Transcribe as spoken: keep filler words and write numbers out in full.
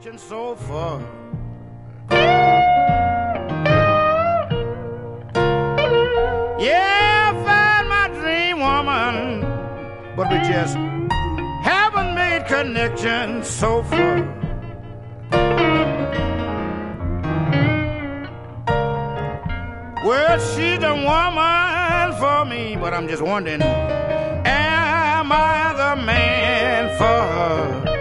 So far, yeah, I found my dream woman, but we just haven't made connections so far. Well, she's the woman for me, but I'm just wondering, am I the man for her?